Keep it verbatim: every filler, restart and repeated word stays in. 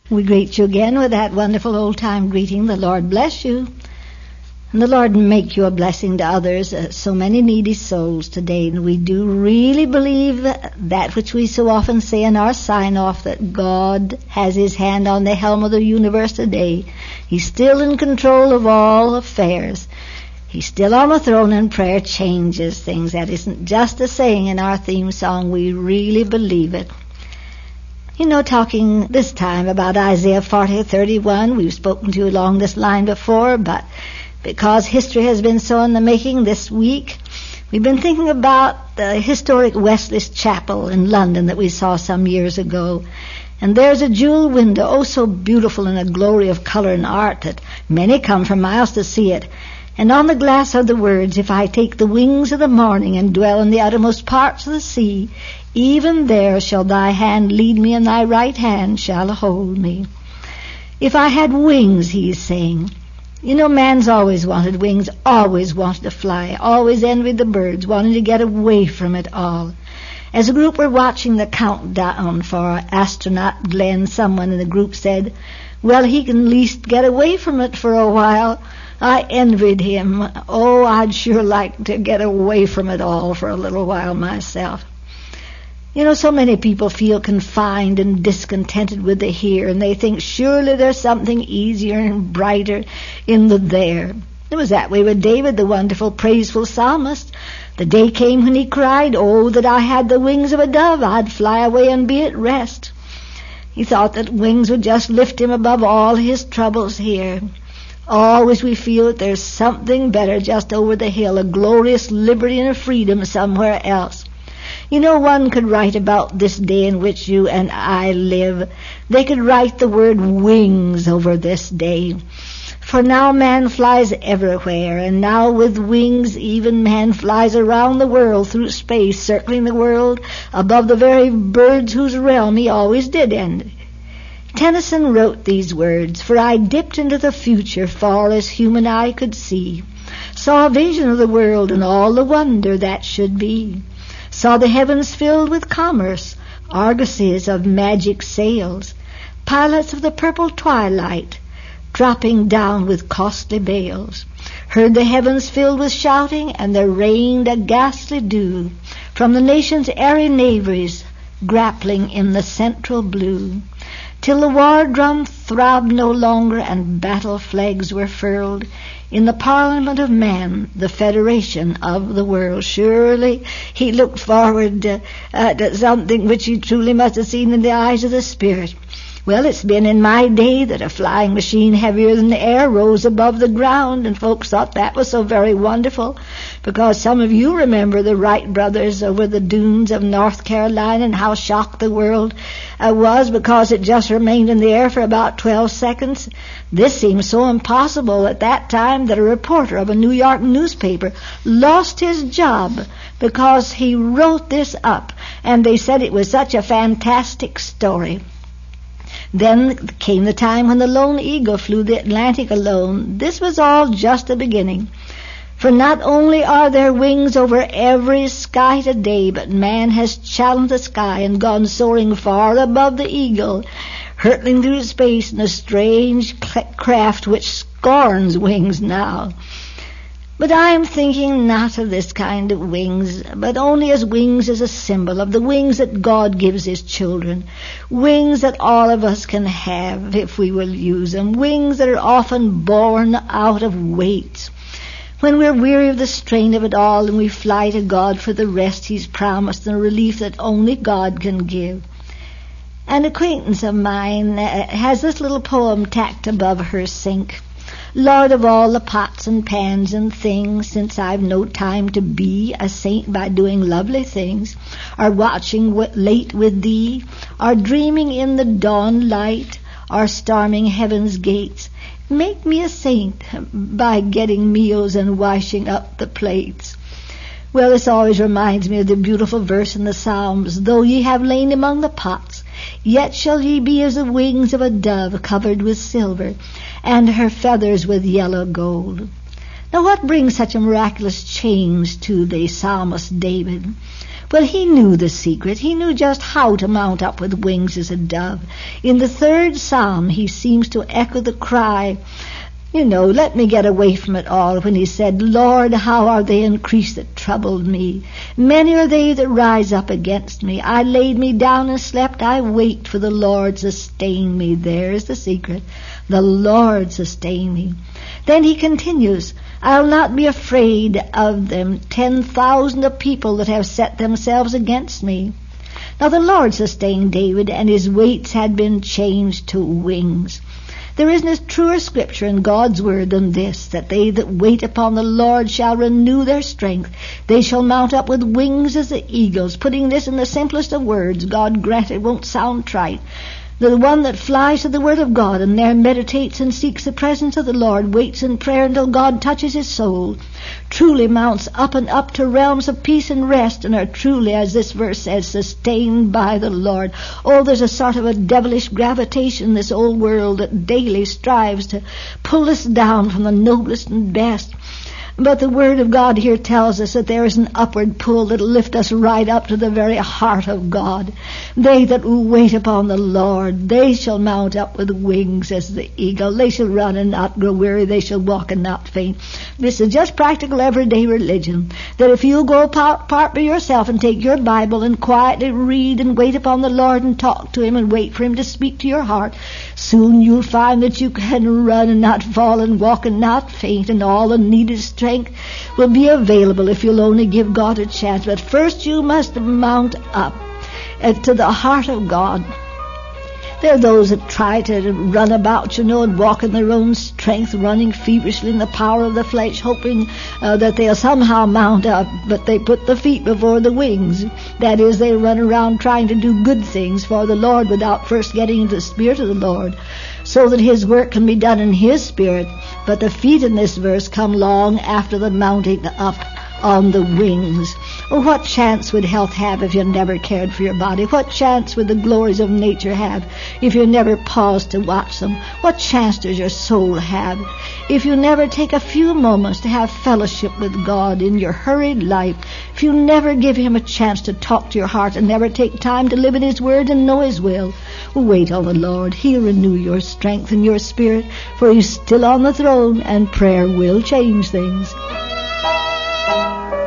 We greet you again with that wonderful old-time greeting. The Lord bless you. And the Lord make you a blessing to others, uh, so many needy souls today. And we do really believe that which we so often say in our sign-off, that God has his hand on the helm of the universe today. He's still in control of all affairs. He's still on the throne, and prayer changes things. That isn't just a saying in our theme song. We really believe it. You know, talking this time about Isaiah forty thirty-one, we've spoken to you along this line before, but because history has been so in the making this week, we've been thinking about the historic Westlish Chapel in London that we saw some years ago. And there's a jewel window, oh so beautiful in a glory of color and art that many come for miles to see it. And on the glass are the words, "If I take the wings of the morning and dwell in the uttermost parts of the sea, even there shall thy hand lead me, and thy right hand shall hold me." If I had wings, he is saying. You know, man's always wanted wings, always wanted to fly, always envied the birds, wanting to get away from it all. As a group were watching the countdown for astronaut Glenn, someone in the group said, "Well, he can at least get away from it for a while." I envied him. Oh, I'd sure like to get away from it all for a little while myself. You know, so many people feel confined and discontented with the here, and they think surely there's something easier and brighter in the there. It was that way with David, the wonderful, praiseful psalmist. The day came when he cried, "Oh, that I had the wings of a dove, I'd fly away and be at rest." He thought that wings would just lift him above all his troubles here. Always we feel that there's something better just over the hill, a glorious liberty and a freedom somewhere else. You know, one could write about this day in which you and I live. They could write the word wings over this day. For now man flies everywhere, and now with wings even man flies around the world through space, circling the world above the very birds whose realm he always did end. Tennyson wrote these words, "For I dipped into the future far as human eye could see, saw a vision of the world and all the wonder that should be, saw the heavens filled with commerce, argosies of magic sails, pilots of the purple twilight, dropping down with costly bales, heard the heavens filled with shouting, and there rained a ghastly dew from the nation's airy navies, grappling in the central blue, till the war drum throbbed no longer and battle flags were furled in the Parliament of Man, the Federation of the World." Surely he looked forward to, uh, to something which he truly must have seen in the eyes of the Spirit. Well, it's been in my day that a flying machine heavier than the air rose above the ground, and folks thought that was so very wonderful, because some of you remember the Wright brothers over the dunes of North Carolina and how shocked the world uh, was because it just remained in the air for about twelve seconds. This seemed so impossible at that time that a reporter of a New York newspaper lost his job because he wrote this up, and they said it was such a fantastic story. Then came the time when the Lone Eagle flew the Atlantic alone. This was all just a beginning. For not only are there wings over every sky today, but man has challenged the sky and gone soaring far above the eagle, hurtling through space in a strange craft which scorns wings now. But I am thinking not of this kind of wings, but only as wings as a symbol of the wings that God gives his children, wings that all of us can have if we will use them, wings that are often born out of weights. When we're weary of the strain of it all and we fly to God for the rest he's promised and the relief that only God can give. An acquaintance of mine uh, has this little poem tacked above her sink. "Lord of all the pots and pans and things, since I've no time to be a saint by doing lovely things, or watching w- late with thee, or dreaming in the dawn light, or storming heaven's gates, make me a saint by getting meals and washing up the plates." Well, this always reminds me of the beautiful verse in the Psalms, "Though ye have lain among the pots, yet shall ye be as the wings of a dove covered with silver, and her feathers with yellow gold." Now what brings such a miraculous change to the psalmist David? But he knew the secret. He knew just how to mount up with wings as a dove. In the third psalm, he seems to echo the cry, you know, let me get away from it all, when he said, Lord, how are they increased that troubled me? Many are they that rise up against me. I laid me down and slept. I waked, for the Lord sustained me. There's the secret. The Lord sustained me. Then he continues, I'll not be afraid of them, ten thousand of people that have set themselves against me. Now the Lord sustained David, and his weights had been changed to wings. There isn't a truer scripture in God's word than this, that they that wait upon the Lord shall renew their strength. They shall mount up with wings as the eagles. Putting this in the simplest of words, God grant it won't sound trite. The one that flies to the word of God and there meditates and seeks the presence of the Lord, waits in prayer until God touches his soul, truly mounts up and up to realms of peace and rest, and are truly, as this verse says, sustained by the Lord. Oh, there's a sort of a devilish gravitation in this old world that daily strives to pull us down from the noblest and best. But the Word of God here tells us that there is an upward pull that will lift us right up to the very heart of God. They that wait upon the Lord, they shall mount up with wings as the eagle. They shall run and not grow weary. They shall walk and not faint. This is just practical everyday religion. That if you'll go apart by yourself and take your Bible and quietly read and wait upon the Lord and talk to Him and wait for Him to speak to your heart, soon you'll find that you can run and not fall and walk and not faint, and all the needed strength will be available if you'll only give God a chance. But first you must mount up uh, to the heart of God. There are those that try to run about, you know, and walk in their own strength, running feverishly in the power of the flesh, hoping uh, that they'll somehow mount up, but they put the feet before the wings. That is, they run around trying to do good things for the Lord without first getting into the Spirit of the Lord, so that His work can be done in His Spirit. But the feet in this verse come long after the mounting up on the wings. Oh, what chance would health have if you never cared for your body? What chance would the glories of nature have if you never paused to watch them? What chance does your soul have if you never take a few moments to have fellowship with God in your hurried life? If you never give Him a chance to talk to your heart and never take time to live in His Word and know His will? Wait on the Lord. He'll renew your strength and your spirit, for He's still on the throne, and prayer will change things.